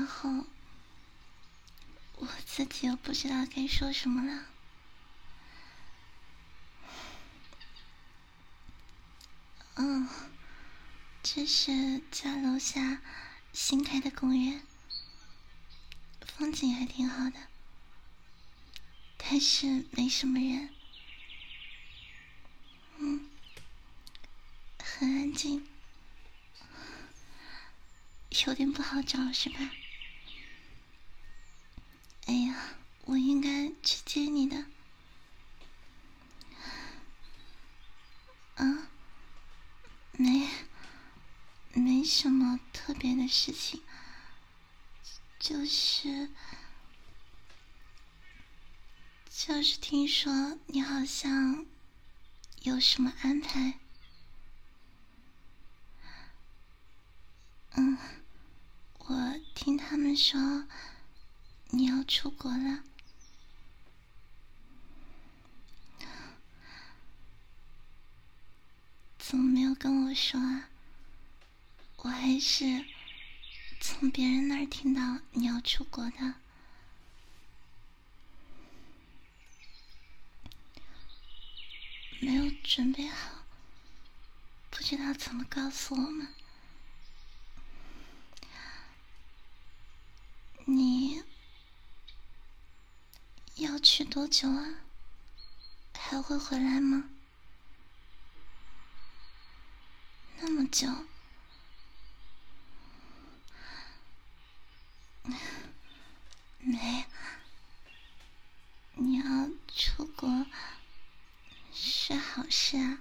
然后我自己又不知道该说什么了。这是家楼下新开的公园，风景还挺好的，但是没什么人。很安静，有点不好找是吧？哎呀，我应该去接你的。没什么特别的事情，就是听说你好像有什么安排。我听他们说你要出国了。怎么没有跟我说啊？我还是从别人那儿听到你要出国的。没有准备好，不知道怎么告诉我们。你要去多久啊？还会回来吗？那么久？没，你要出国是好事啊。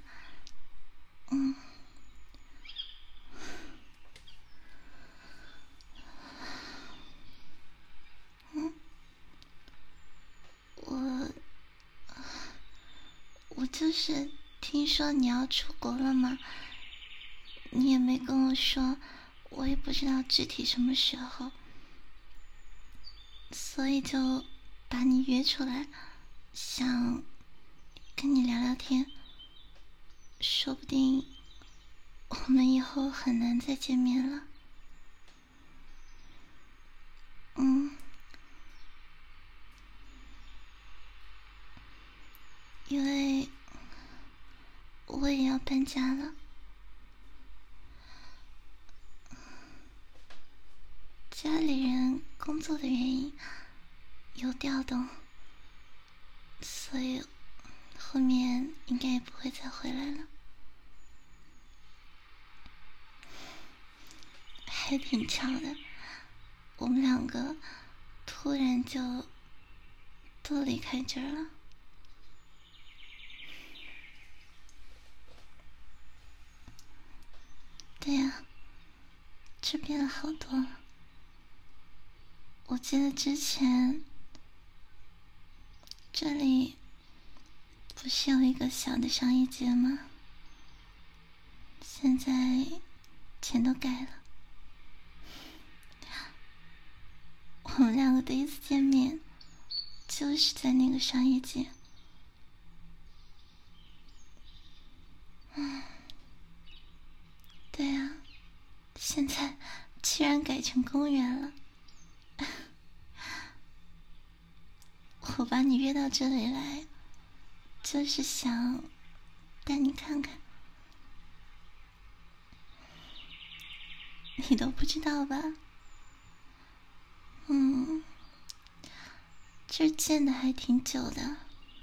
我就是听说你要出国了嘛，你也没跟我说，我也不知道具体什么时候，所以就把你约出来，想跟你聊聊天，说不定我们以后很难再见面了。因为我也要搬家了，家里人工作的原因有调动，所以后面应该也不会再回来了。还挺巧的，我们两个突然就都离开这儿了。对呀，这变了好多。我记得之前这里不是有一个小的商业街吗？现在全都改了。我们两个第一次见面就是在那个商业街。对啊，现在居然改成公园了。我把你约到这里来，就是想带你看看。你都不知道吧？这儿建的还挺久的。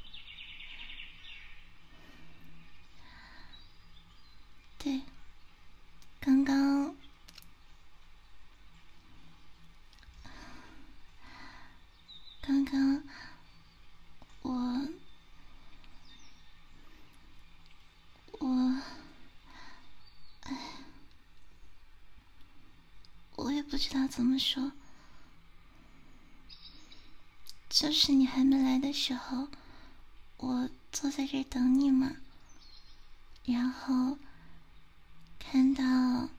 对，刚刚我我也不知道怎么说，就是你还没来的时候，我坐在这儿等你嘛，然后看到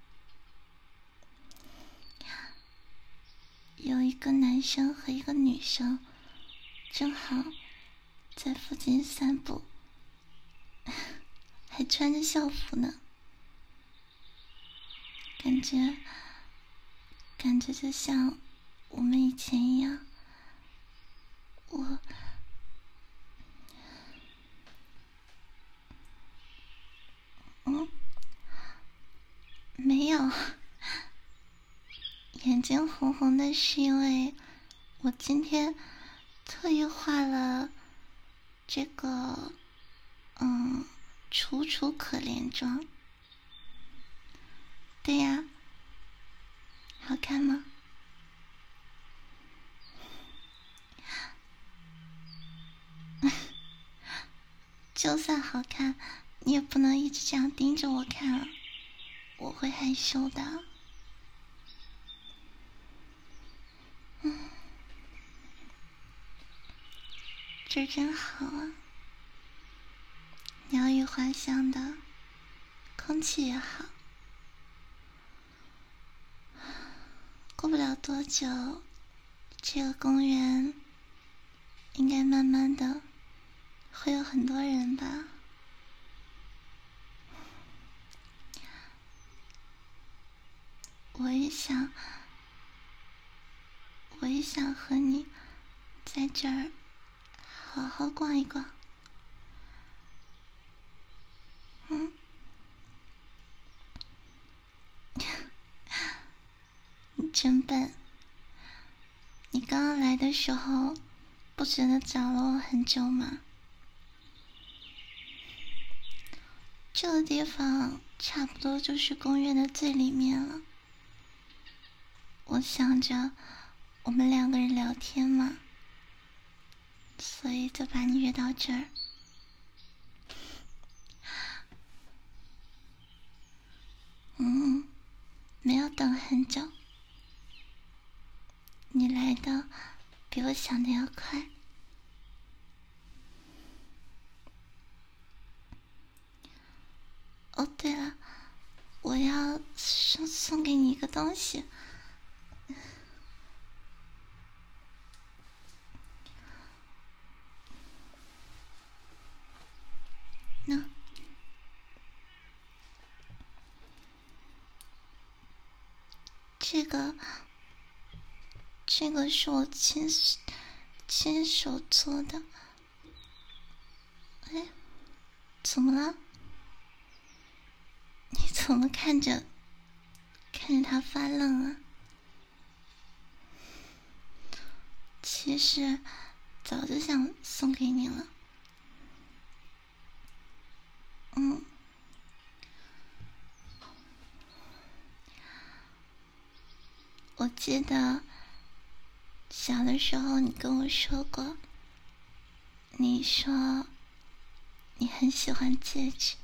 有一个男生和一个女生正好在附近散步，还穿着校服呢，感感觉就像我们以前一样。没有，眼睛红红的是因为我今天特意化了这个楚楚可怜妆。对呀，好看吗？就算好看，你也不能一直这样盯着我看啊，我会害羞的。这真好啊，鸟语花香的，空气也好。过不了多久，这个公园应该慢慢的会有很多人吧。我也想和你在这儿好好逛一逛。你真笨，你刚刚来的时候不觉得找了我很久吗？这个地方差不多就是公园的最里面了。我想着我们两个人聊天嘛，所以就把你约到这儿。没有等很久，你来的比我想的要快。哦，对了，我要送给你一个东西。那这个是我亲手做的。哎，怎么了？你怎么看着他发愣啊？其实早就想送给你了。我记得小的时候你跟我说过，你说你很喜欢戒指，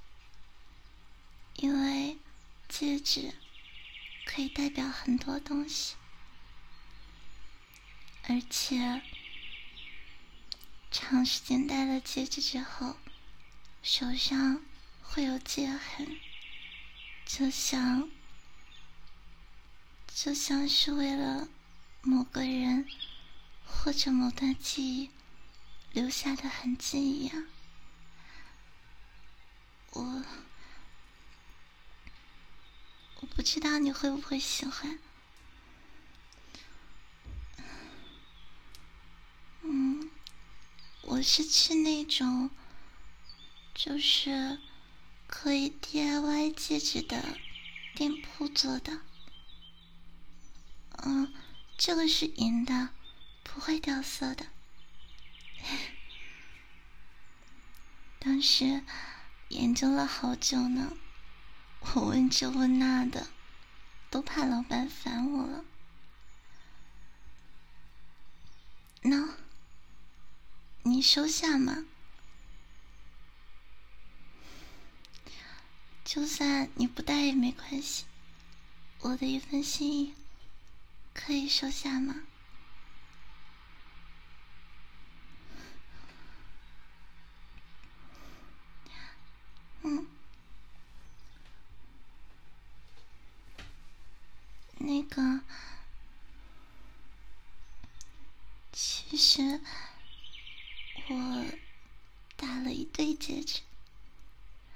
因为戒指可以代表很多东西，而且长时间戴了戒指之后，手上会有戒痕，就像是为了某个人或者某段记忆留下的痕迹一样。我不知道你会不会喜欢。我是去那种就是可以 DIY 戒指的店铺做的。这个是银的，不会掉色的。当时研究了好久呢，我问这问那的，都怕老板烦我了。喏，你收下嘛。就算你不戴也没关系，我的一份心意，可以收下吗？那个，其实我打了一对戒指。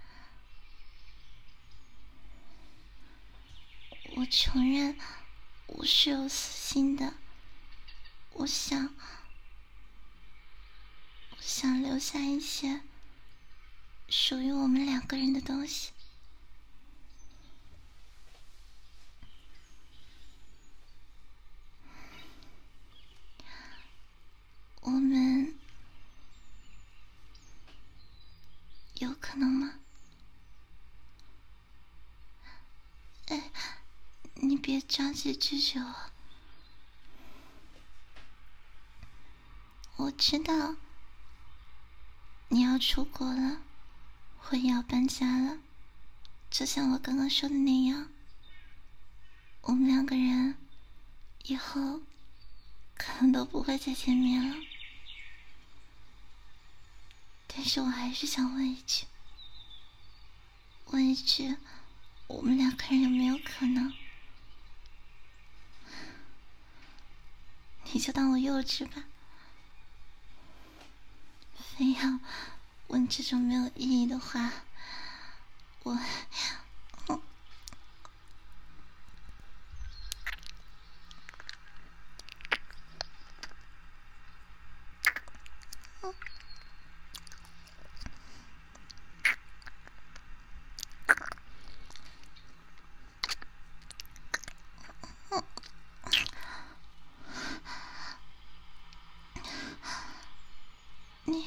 我承认我是有私心的，我想留下一些属于我们两个人的东西。我们有可能吗？哎，你别着急拒绝我。我知道你要出国了，我也要搬家了，就像我刚刚说的那样，我们两个人以后可能都不会再见面了。但是我还是想问一句，我们两个人有没有可能？你就当我幼稚吧，非要问这种没有意义的话，我你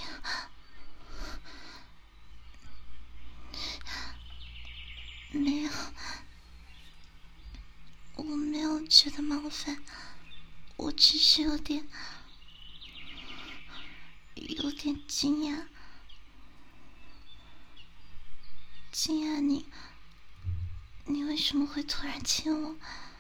没有，我没有觉得冒犯，我只是有点惊讶，你为什么会突然亲我？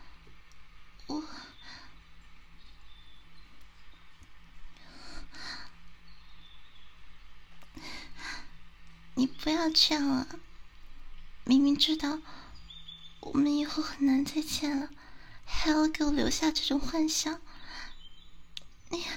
你不要这样啊！明明知道我们以后很难再见了，还要给我留下这种幻想，你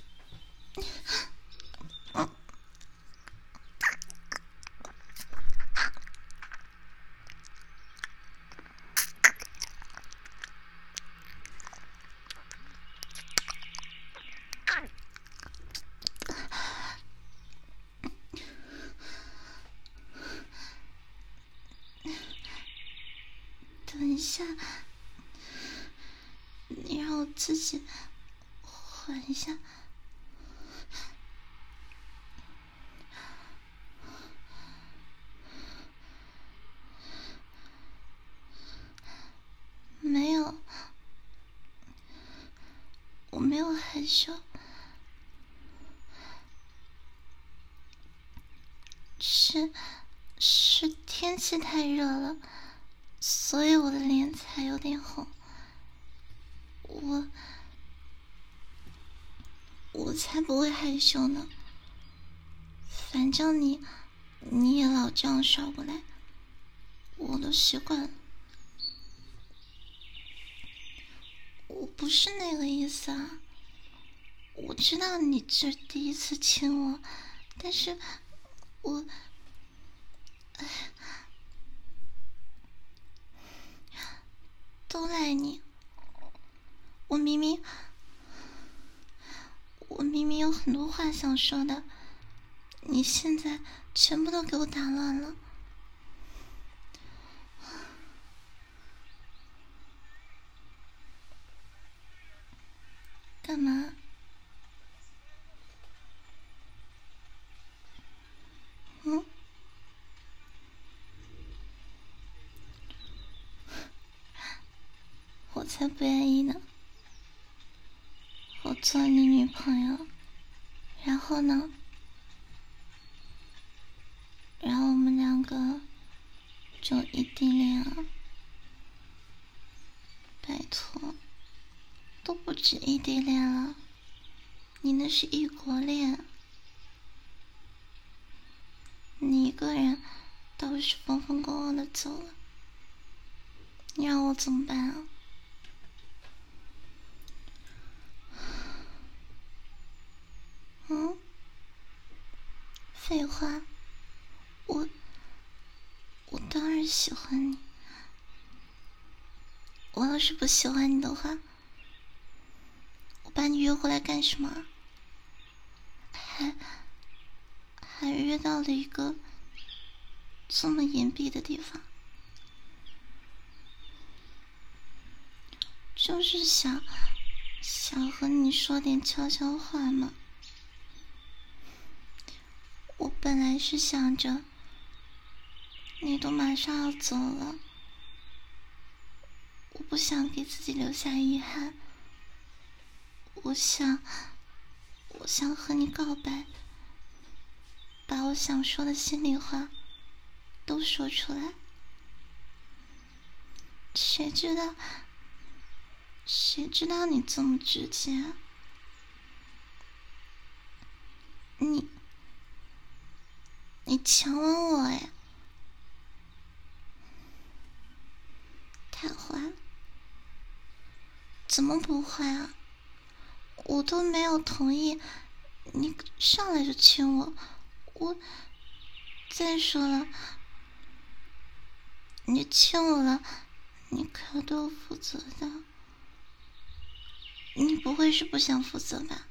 等一下，你让我自己缓一下。没有，我没有害羞，是天气太热了，所以我的脸才有点红。我才不会害羞呢，反正你也老这样耍过来，我都习惯了。我不是那个意思啊，我知道你这第一次亲我，但是我，都赖你，我明明有很多话想说的，你现在全部都给我打乱了。干嘛？嗯？我才不愿意呢。我做你女朋友，然后呢？然后我们两个就异地恋啊？拜托，都不止异地恋了，你那是异国恋。你一个人倒是风风光光的走了，你让我怎么办啊？嗯？废话，我当然喜欢你，我我要是不喜欢你的话，我把你约回来干什么？还约到了一个这么隐蔽的地方，就是想和你说点悄悄话嘛。我本来是想着，你都马上要走了，我不想给自己留下遗憾。我想和你告白，把我想说的心里话都说出来。谁知道你这么直接啊？你强吻我哎，太坏了！怎么不坏啊？我都没有同意，你上来就亲我。再说了，你亲我了，你可要对我负责的。你不会是不想负责吧？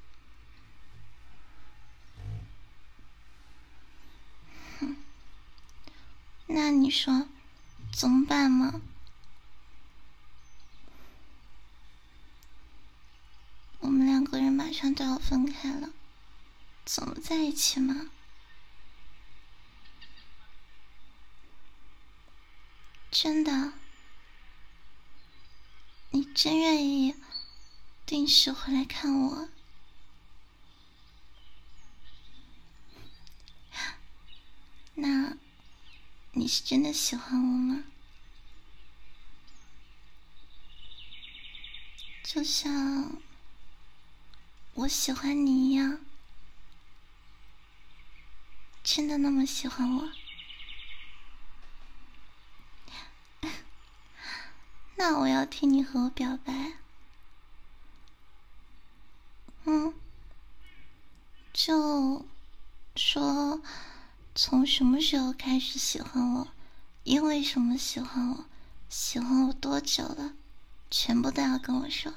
那你说怎么办嘛？我们两个人马上都要分开了，怎么在一起嘛？真的？你真愿意定时回来看我？那你是真的喜欢我吗？就像我喜欢你一样，真的那么喜欢我？那我要听你和我表白。就说从什么时候开始喜欢我，因为什么喜欢我，喜欢我多久了，全部都要跟我说。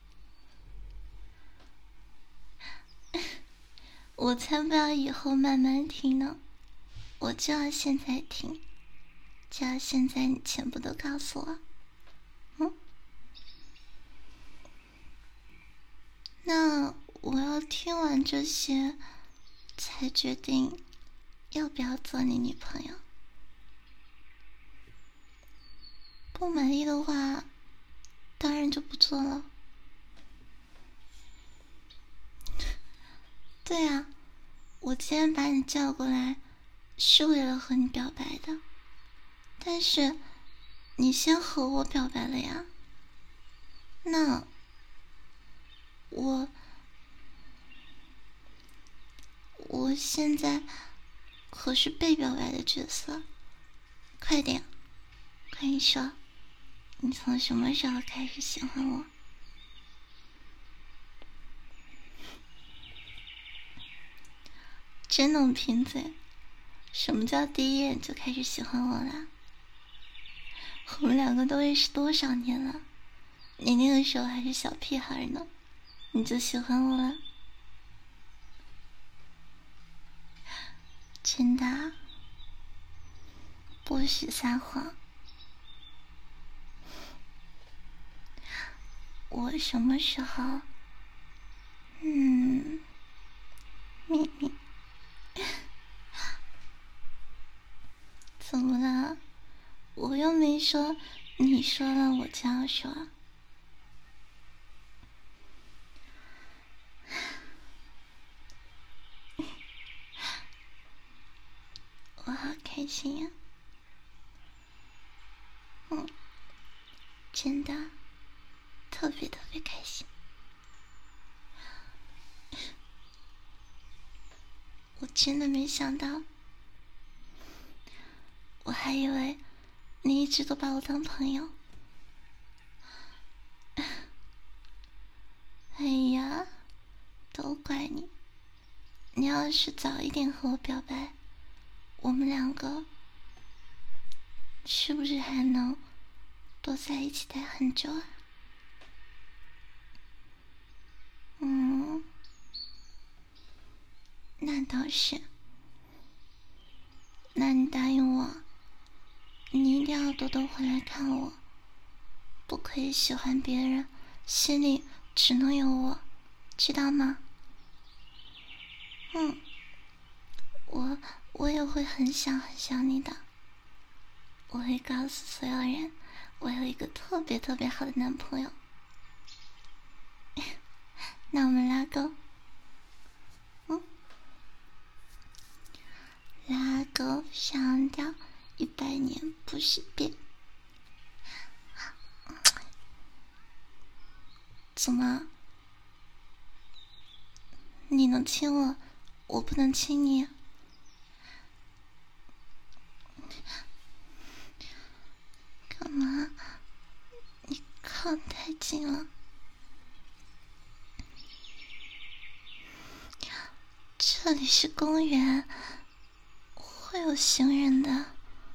我才不要以后慢慢听呢，我就要现在听，就要现在你全部都告诉我。那我要听完这些，才决定要不要做你女朋友。不满意的话，当然就不做了。对啊，我今天把你叫过来，是为了和你表白的，但是你先和我表白了呀。那我现在可是被表白的角色，快点，快点说，你从什么时候开始喜欢我？真能贫嘴！什么叫第一眼就开始喜欢我了？我们两个都认识多少年了？你那个时候还是小屁孩呢，你就喜欢我了？真的啊？不许撒谎！我什么时候？秘密？怎么了？我又没说，你说了我就要说。我好开心呀！真的，特别特别开心。我真的没想到，我还以为你一直都把我当朋友。哎呀，都怪你！你要是早一点和我表白，我们两个是不是还能多在一起待很久啊。那倒是。那你答应我，你一定要多多回来看我，不可以喜欢别人，心里只能有我，知道吗？我也会很想很想你的。我会告诉所有人，我有一个特别特别好的男朋友。那我们拉钩。拉钩上吊100年不许变。怎么？你能亲我，我不能亲你？干嘛？你靠太近了。这里是公园，会有行人的。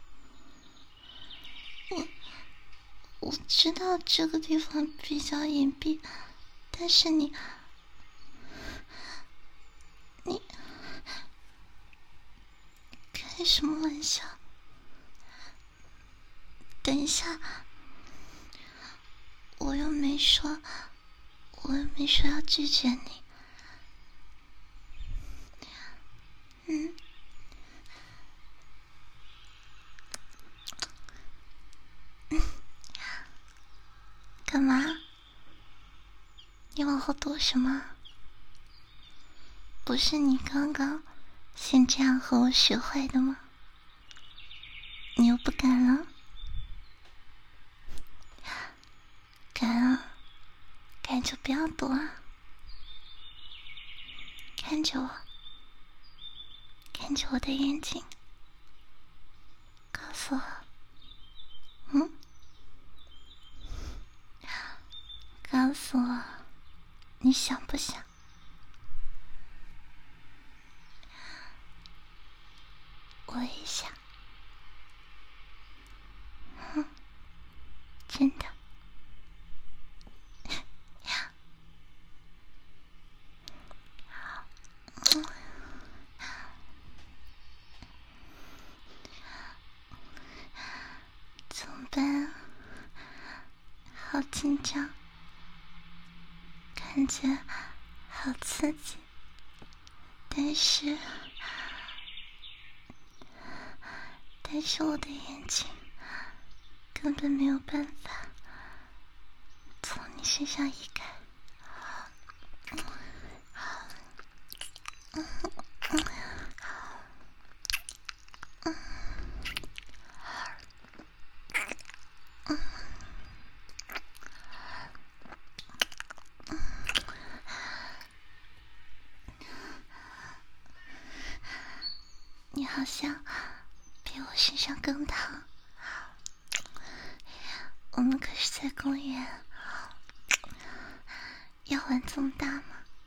我知道这个地方比较隐蔽，但是你开什么玩笑？等一下，我又没说要拒绝你。干嘛？你往后躲什么？不是你刚刚先这样和我学会的吗？你又不敢了？敢啊！敢就不要躲啊！看着我，看着我的眼睛，告诉我，告诉我，你想不想？我也想。真的。怎么办啊？好紧张，感觉好刺激，但是我的眼睛根本没有办法从你身上移开。你好像比我身上更烫。我们可是在公园，要玩这么大吗？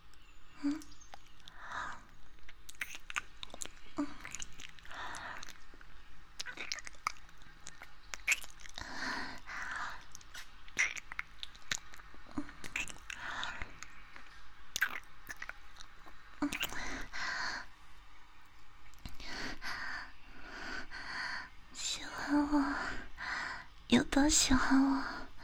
喜欢我，有多喜欢我？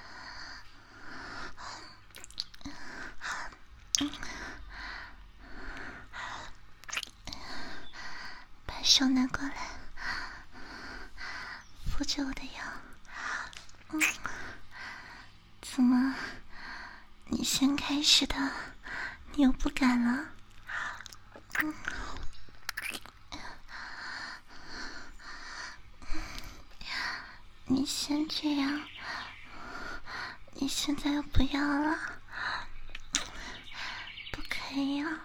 把手拿过来，扶着我的腰。怎么？你先开始的，你又不敢了？你先这样，你现在又不要了？不可以啊！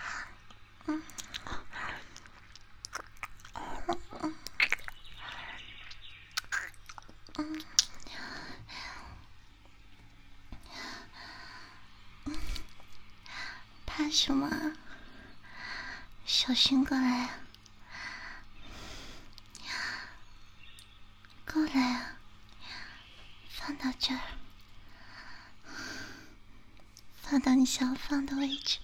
怕什么？小心过来啊！过来啊！放放到这儿，放到你想放的位置。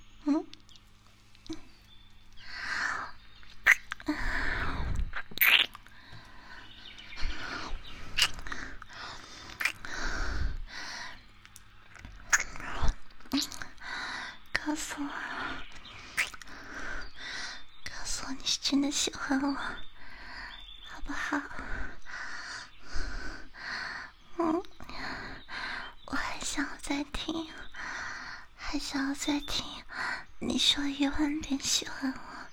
告诉我，告诉我你是真的喜欢我，好不好？我还想要再听，还想要再听你说10000遍喜欢我。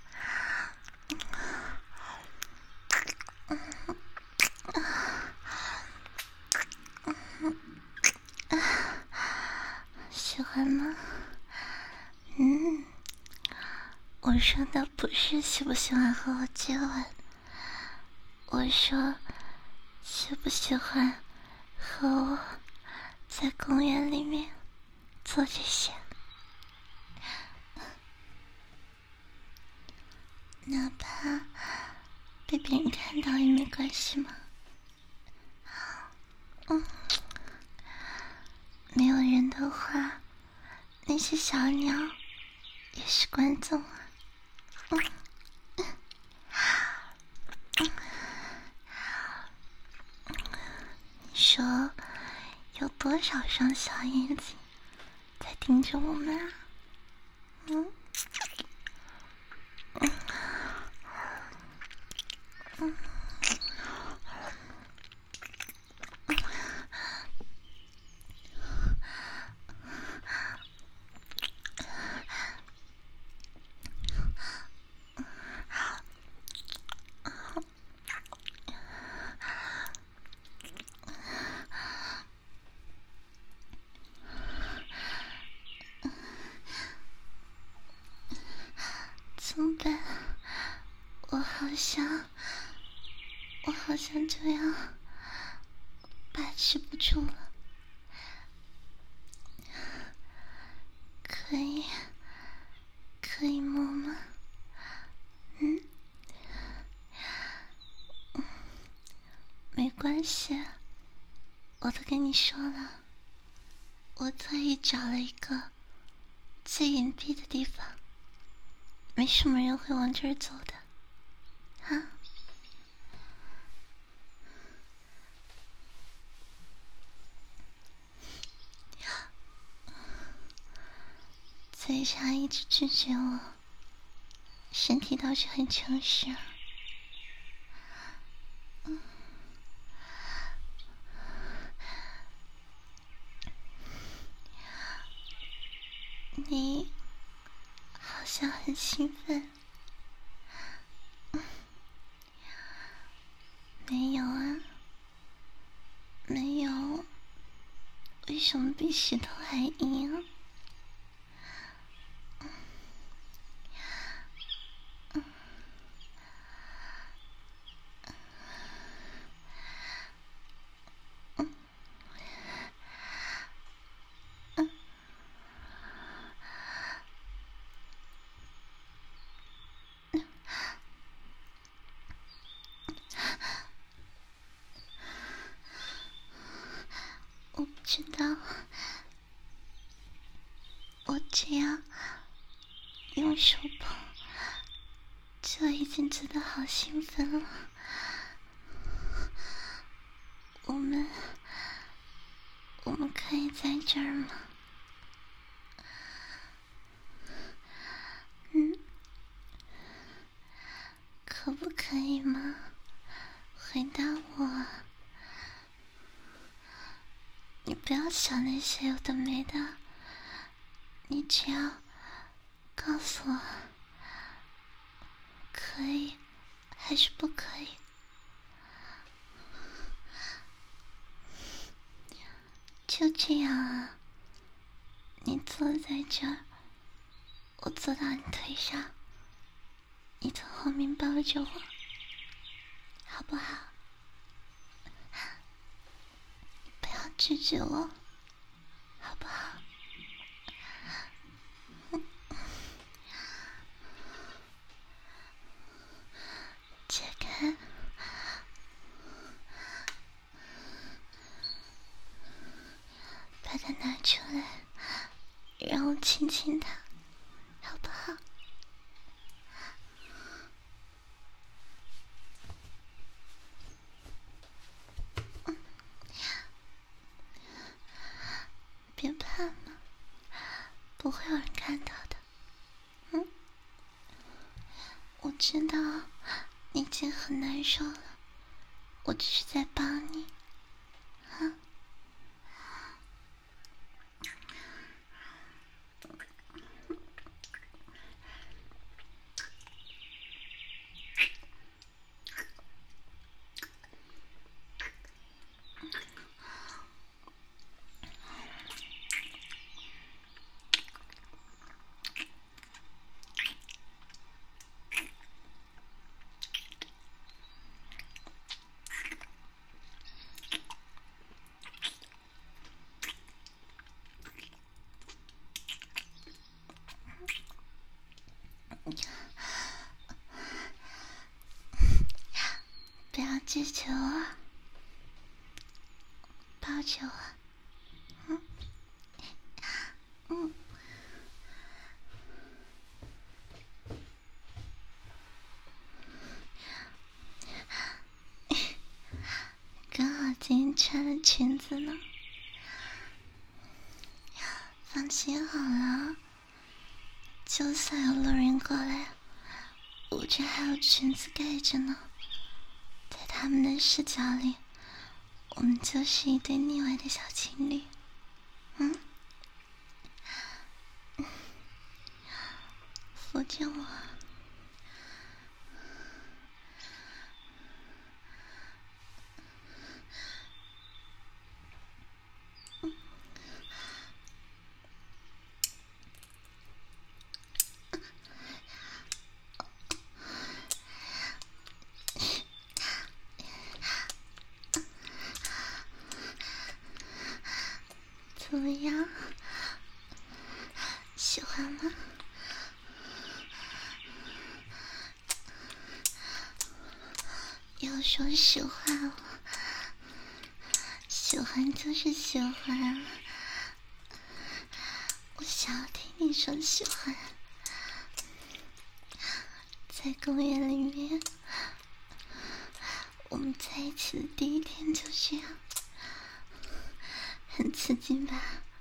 喜欢吗？我说的不是喜不喜欢和我接吻，我说喜不喜欢和我在公园里面做这些，哪怕被别人看到也没关系吗？没有人的话，那些小鸟也是观众啊。你说有多少双小眼睛在盯着我们啊？怎么办？我好像这样把持不住了。可以摸吗？没关系，我都跟你说了，我特意找了一个最隐蔽的地方，没什么人会往这儿走的，啊。嘴上一直拒绝我，身体倒是很诚实。你好像很兴奋。没有啊，没有，为什么比石头还硬啊？我不知道，我这样用手碰就已经觉得好兴奋了。我们可以在这儿吗？可不可以吗？回答我。你不要想那些有的没的，你只要告诉我，可以还是不可以？就这样啊，你坐在这儿，我坐到你腿上，你从后面抱着我，好不好？不要拒绝我，好不好？解开， 让我亲亲他，好不好？别怕嘛，不会有人看到的。我知道你已经很难受了，我只是在帮你。不要拒绝我，抱着我。刚好今天穿了裙子呢，放心好了，就算有路人过来，我这还有裙子盖着呢。在他们的视角里，我们就是一对腻歪的小情侣。扶着我。怎么样？喜欢吗？要说实话哦，喜欢就是喜欢啊。我想要听你说喜欢。在公园里面，我们在一起的第一天就这样，很刺激吧？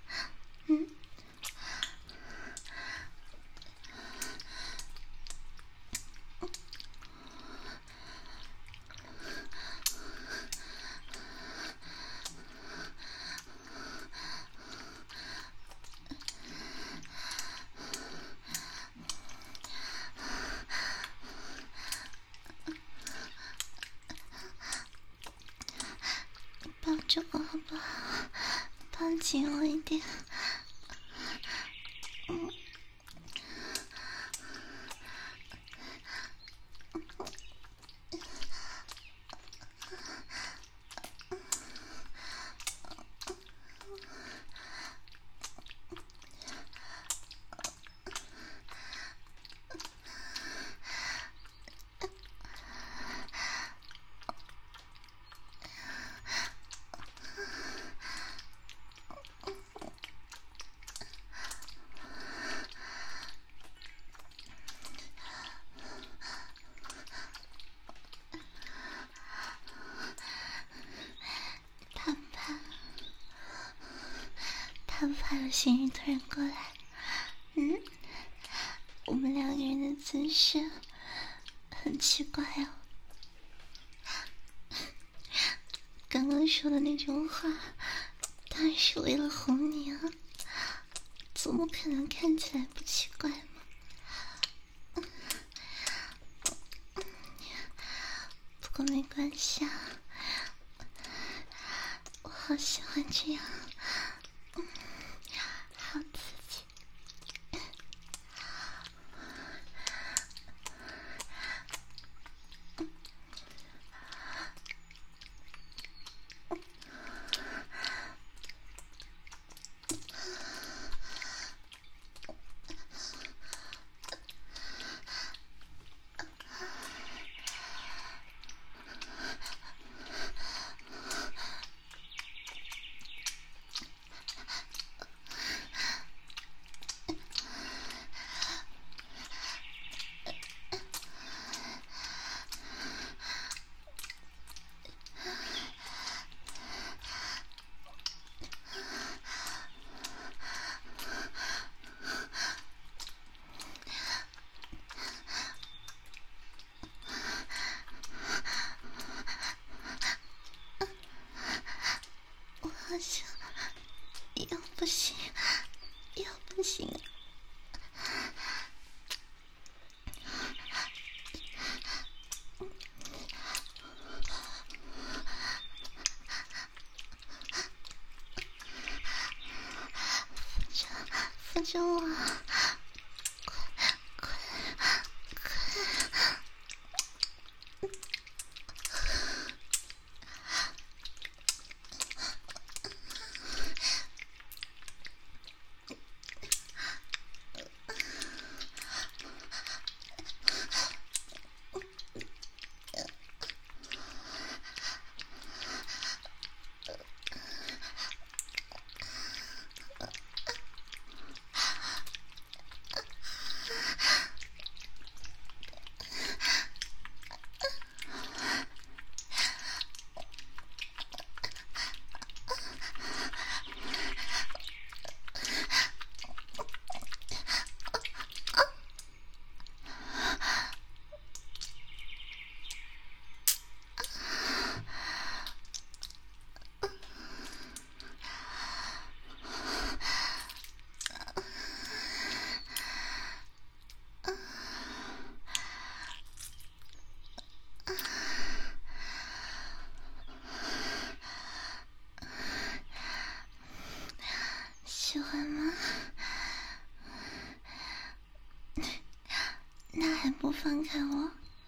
抱着我好不好？抱紧我一点。他不怕有行人突然过来。我们两个人的姿势很奇怪哦。刚刚说的那种话，当然是为了哄你啊，怎么可能看起来不奇怪嘛？不过没关系啊，我好喜欢这样，好刺激。 扶着我，快！喜欢吗？那还不放开我？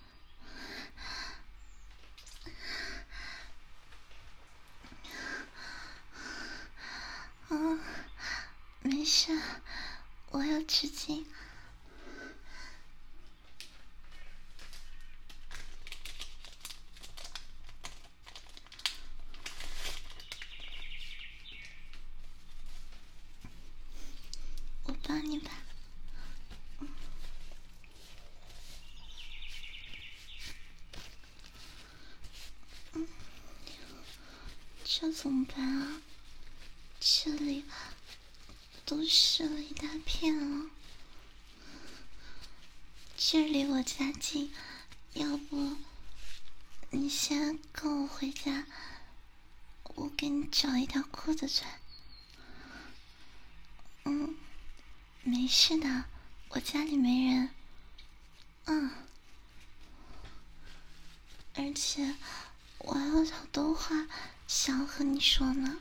没事，我有纸巾。我帮你吧。这怎么办啊？这里都湿了一大片了。这离我家近，要不你先跟我回家，我给你找一条裤子穿。没事的，我家里没人。而且我还有好多话想和你说呢。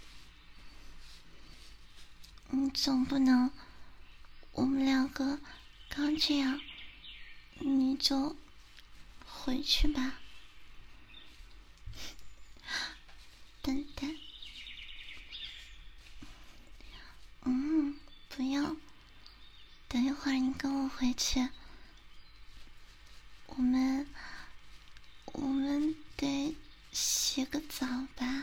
你总不能我们两个刚这样你就回去吧，笨蛋。不要，等一会儿你跟我回去，我们得洗个澡吧。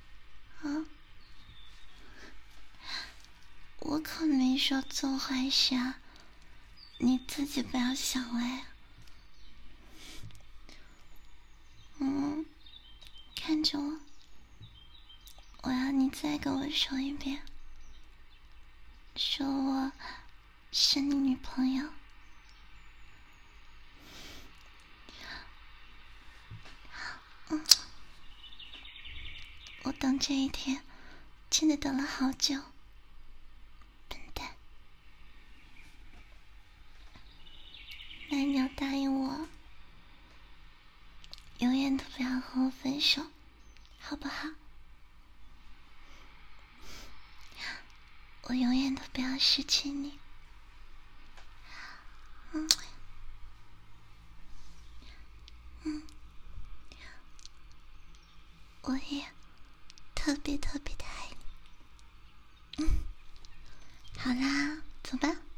我可没说做坏事啊，你自己不要想嘞。看着我，我要你再跟我说一遍，说我是你女朋友。我等这一天真的等了好久，笨蛋。那你要答应我，永远都不要和我分手，好不好？我永远都不要失去你。我也特别特别的爱你。好啦，走吧。